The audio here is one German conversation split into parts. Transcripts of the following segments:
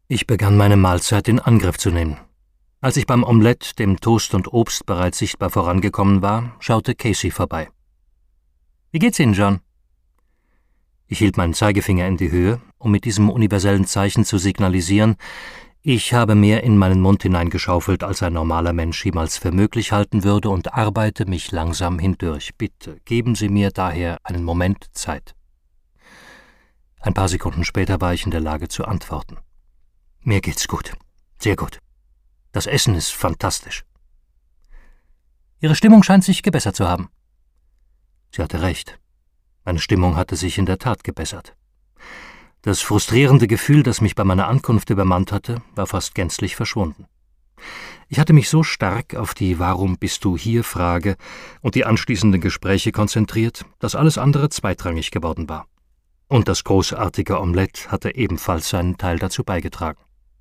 Ich begann meine Mahlzeit in Angriff zu nehmen. Als ich beim Omelett, dem Toast und Obst bereits sichtbar vorangekommen war, schaute Casey vorbei. »Wie geht's Ihnen, John?« Ich hielt meinen Zeigefinger in die Höhe, um mit diesem universellen Zeichen zu signalisieren, ich habe mehr in meinen Mund hineingeschaufelt, als ein normaler Mensch jemals für möglich halten würde, und arbeite mich langsam hindurch. Bitte, geben Sie mir daher einen Moment Zeit. Ein paar Sekunden später war ich in der Lage zu antworten. Mir geht's gut. Sehr gut. Das Essen ist fantastisch. Ihre Stimmung scheint sich gebessert zu haben. Sie hatte recht. Meine Stimmung hatte sich in der Tat gebessert. Das frustrierende Gefühl, das mich bei meiner Ankunft übermannt hatte, war fast gänzlich verschwunden. Ich hatte mich so stark auf die »Warum bist du hier« Frage und die anschließenden Gespräche konzentriert, dass alles andere zweitrangig geworden war. Und das großartige Omelett hatte ebenfalls seinen Teil dazu beigetragen.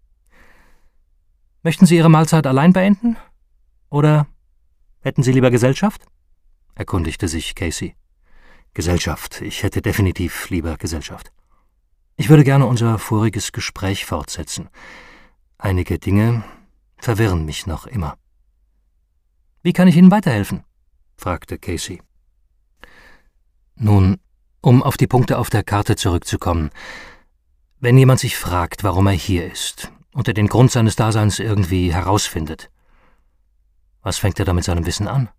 »Möchten Sie Ihre Mahlzeit allein beenden? Oder hätten Sie lieber Gesellschaft?« erkundigte sich Casey. »Gesellschaft. Ich hätte definitiv lieber Gesellschaft. Ich würde gerne unser voriges Gespräch fortsetzen. Einige Dinge verwirren mich noch immer.« »Wie kann ich Ihnen weiterhelfen?« fragte Casey. »Nun, um auf die Punkte auf der Karte zurückzukommen. Wenn jemand sich fragt, warum er hier ist und er den Grund seines Daseins irgendwie herausfindet, was fängt er da mit seinem Wissen an?«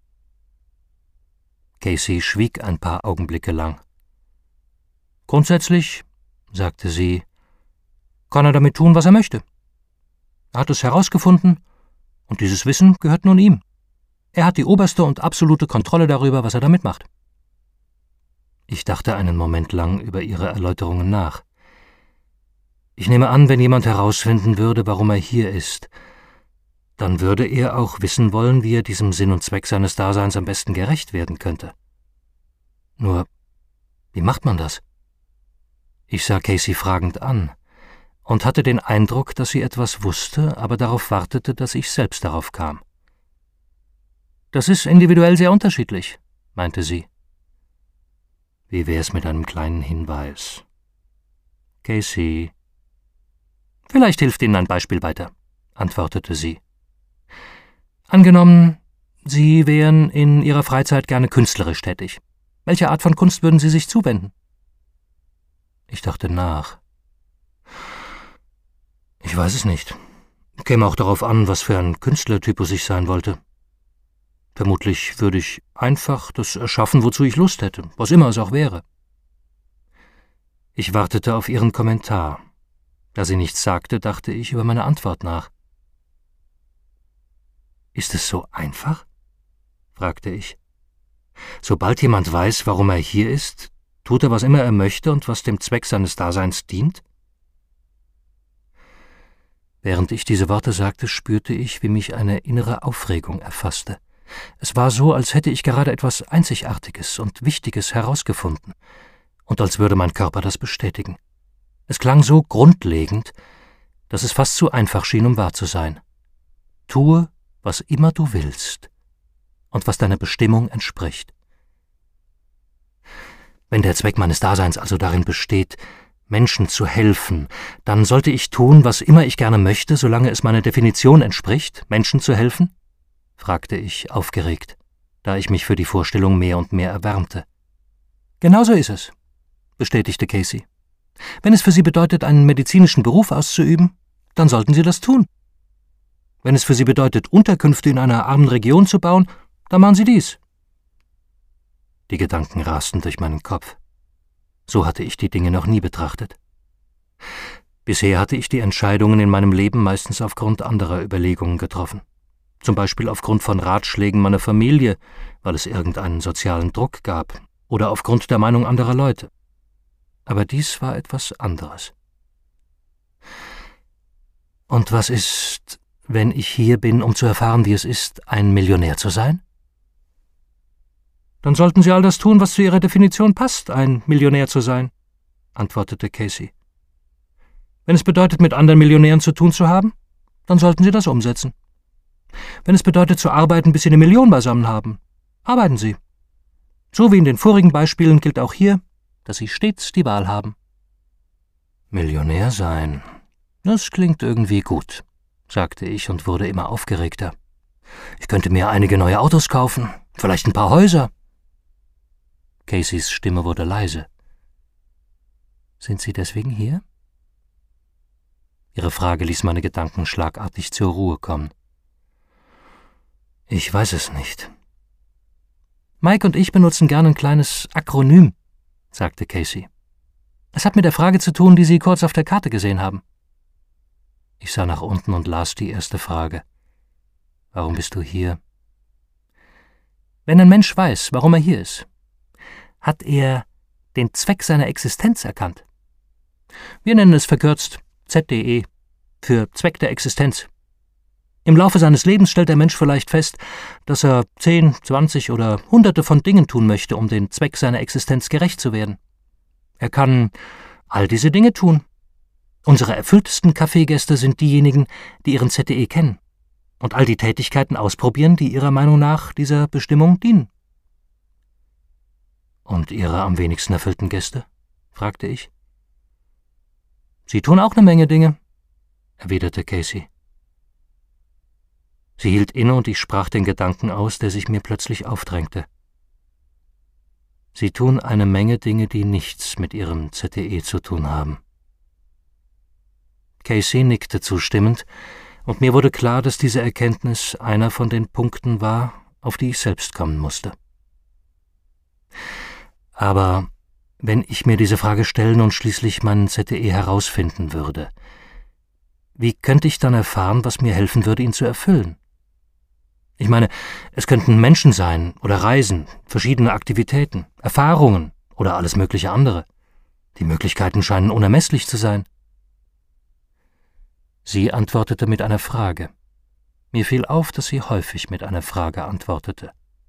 Casey schwieg ein paar Augenblicke lang. »Grundsätzlich«, sagte sie, »kann er damit tun, was er möchte. Er hat es herausgefunden, und dieses Wissen gehört nun ihm. Er hat die oberste und absolute Kontrolle darüber, was er damit macht.« Ich dachte einen Moment lang über ihre Erläuterungen nach. Ich nehme an, wenn jemand herausfinden würde, warum er hier ist, dann würde er auch wissen wollen, wie er diesem Sinn und Zweck seines Daseins am besten gerecht werden könnte. Nur, wie macht man das? Ich sah Casey fragend an und hatte den Eindruck, dass sie etwas wusste, aber darauf wartete, dass ich selbst darauf kam. »Das ist individuell sehr unterschiedlich«, meinte sie. »Wie wär's mit einem kleinen Hinweis?« »Casey.« »Vielleicht hilft Ihnen ein Beispiel weiter«, antwortete sie. »Angenommen, Sie wären in Ihrer Freizeit gerne künstlerisch tätig. Welcher Art von Kunst würden Sie sich zuwenden?« Ich dachte nach. Ich weiß es nicht. Käme auch darauf an, was für ein Künstlertypus ich sein wollte. Vermutlich würde ich einfach das erschaffen, wozu ich Lust hätte, was immer es auch wäre. Ich wartete auf ihren Kommentar. Da sie nichts sagte, dachte ich über meine Antwort nach. »Ist es so einfach?« fragte ich. »Sobald jemand weiß, warum er hier ist, tut er, was immer er möchte und was dem Zweck seines Daseins dient?« Während ich diese Worte sagte, spürte ich, wie mich eine innere Aufregung erfasste. Es war so, als hätte ich gerade etwas Einzigartiges und Wichtiges herausgefunden, und als würde mein Körper das bestätigen. Es klang so grundlegend, dass es fast zu einfach schien, um wahr zu sein. Tue, was immer du willst und was deiner Bestimmung entspricht. Wenn der Zweck meines Daseins also darin besteht, Menschen zu helfen, dann sollte ich tun, was immer ich gerne möchte, solange es meiner Definition entspricht, Menschen zu helfen? Fragte ich, aufgeregt, da ich mich für die Vorstellung mehr und mehr erwärmte. »Genau so ist es«, bestätigte Casey. »Wenn es für Sie bedeutet, einen medizinischen Beruf auszuüben, dann sollten Sie das tun. Wenn es für Sie bedeutet, Unterkünfte in einer armen Region zu bauen, dann machen Sie dies.« Die Gedanken rasten durch meinen Kopf. So hatte ich die Dinge noch nie betrachtet. Bisher hatte ich die Entscheidungen in meinem Leben meistens aufgrund anderer Überlegungen getroffen. Zum Beispiel aufgrund von Ratschlägen meiner Familie, weil es irgendeinen sozialen Druck gab, oder aufgrund der Meinung anderer Leute. Aber dies war etwas anderes. »Und was ist, wenn ich hier bin, um zu erfahren, wie es ist, ein Millionär zu sein?« »Dann sollten Sie all das tun, was zu Ihrer Definition passt, ein Millionär zu sein«, antwortete Casey. »Wenn es bedeutet, mit anderen Millionären zu tun zu haben, dann sollten Sie das umsetzen. Wenn es bedeutet, zu arbeiten, bis Sie eine Million beisammen haben, arbeiten Sie. So wie in den vorigen Beispielen gilt auch hier, dass Sie stets die Wahl haben.« »Millionär sein«, Das klingt irgendwie gut, sagte ich und wurde immer aufgeregter. Ich könnte mir einige neue Autos kaufen, vielleicht ein paar Häuser. Caseys Stimme wurde leise. Sind Sie deswegen hier? Ihre Frage ließ meine Gedanken schlagartig zur Ruhe kommen. Ich weiß es nicht. Mike und ich benutzen gern ein kleines Akronym, sagte Casey. Es hat mit der Frage zu tun, die Sie kurz auf der Karte gesehen haben. Ich sah nach unten und las die erste Frage. Warum bist du hier? Wenn ein Mensch weiß, warum er hier ist, hat er den Zweck seiner Existenz erkannt. Wir nennen es verkürzt ZDE, für Zweck der Existenz. Im Laufe seines Lebens stellt der Mensch vielleicht fest, dass er 10, 20 oder Hunderte von Dingen tun möchte, um den Zweck seiner Existenz gerecht zu werden. Er kann all diese Dinge tun. Unsere erfülltesten Kaffeegäste sind diejenigen, die ihren ZDE kennen und all die Tätigkeiten ausprobieren, die ihrer Meinung nach dieser Bestimmung dienen. Und Ihre am wenigsten erfüllten Gäste? Fragte ich. Sie tun auch eine Menge Dinge, erwiderte Casey. Sie hielt inne und ich sprach den Gedanken aus, der sich mir plötzlich aufdrängte. Sie tun eine Menge Dinge, die nichts mit Ihrem ZDE zu tun haben. Casey nickte zustimmend, und mir wurde klar, dass diese Erkenntnis einer von den Punkten war, auf die ich selbst kommen musste. Aber wenn ich mir diese Frage stellen und schließlich meinen ZDE herausfinden würde, wie könnte ich dann erfahren, was mir helfen würde, ihn zu erfüllen? Ich meine, es könnten Menschen sein oder Reisen, verschiedene Aktivitäten, Erfahrungen oder alles mögliche andere. Die Möglichkeiten scheinen unermesslich zu sein. Sie antwortete mit einer Frage. Mir fiel auf, dass sie häufig mit einer Frage antwortete.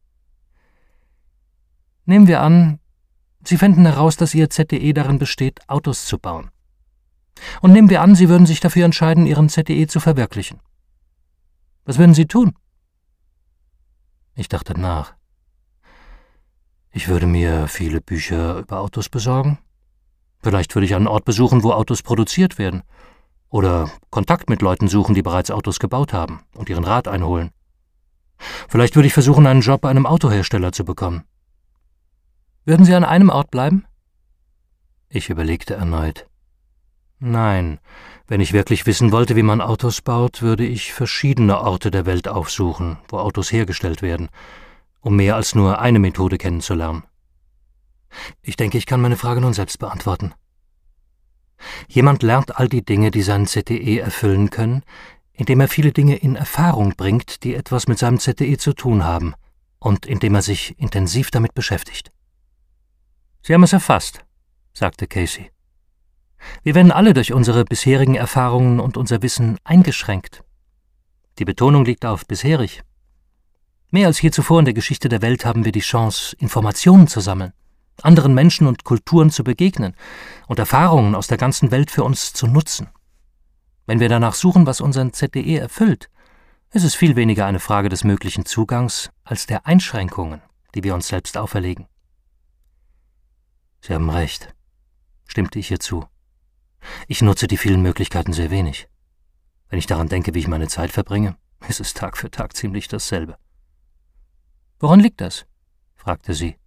Nehmen wir an, Sie fänden heraus, dass Ihr ZDE darin besteht, Autos zu bauen. Und nehmen wir an, Sie würden sich dafür entscheiden, Ihren ZDE zu verwirklichen. Was würden Sie tun? Ich dachte nach. Ich würde mir viele Bücher über Autos besorgen. Vielleicht würde ich einen Ort besuchen, wo Autos produziert werden. Oder Kontakt mit Leuten suchen, die bereits Autos gebaut haben und ihren Rat einholen. Vielleicht würde ich versuchen, einen Job bei einem Autohersteller zu bekommen. Würden Sie an einem Ort bleiben? Ich überlegte erneut. Nein, wenn ich wirklich wissen wollte, wie man Autos baut, würde ich verschiedene Orte der Welt aufsuchen, wo Autos hergestellt werden, um mehr als nur eine Methode kennenzulernen. Ich denke, ich kann meine Frage nun selbst beantworten. Jemand lernt all die Dinge, die seinen ZDE erfüllen können, indem er viele Dinge in Erfahrung bringt, die etwas mit seinem ZDE zu tun haben, und indem er sich intensiv damit beschäftigt. Sie haben es erfasst, sagte Casey. Wir werden alle durch unsere bisherigen Erfahrungen und unser Wissen eingeschränkt. Die Betonung liegt auf bisherig. Mehr als je zuvor in der Geschichte der Welt haben wir die Chance, Informationen zu sammeln, anderen Menschen und Kulturen zu begegnen und Erfahrungen aus der ganzen Welt für uns zu nutzen. Wenn wir danach suchen, was unseren ZDE erfüllt, ist es viel weniger eine Frage des möglichen Zugangs als der Einschränkungen, die wir uns selbst auferlegen. Sie haben recht, stimmte ich ihr zu. Ich nutze die vielen Möglichkeiten sehr wenig. Wenn ich daran denke, wie ich meine Zeit verbringe, ist es Tag für Tag ziemlich dasselbe. Woran liegt das? Fragte sie.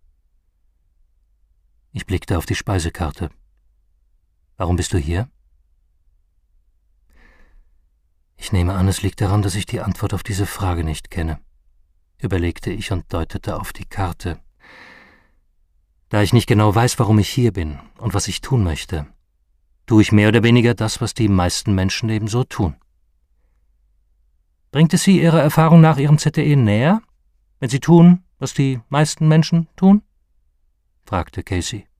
Ich blickte auf die Speisekarte. Warum bist du hier? Ich nehme an, es liegt daran, dass ich die Antwort auf diese Frage nicht kenne, überlegte ich und deutete auf die Karte. Da ich nicht genau weiß, warum ich hier bin und was ich tun möchte, tue ich mehr oder weniger das, was die meisten Menschen ebenso tun. Bringt es Sie Ihrer Erfahrung nach Ihrem ZDE näher, wenn Sie tun, was die meisten Menschen tun? Fragte Casey.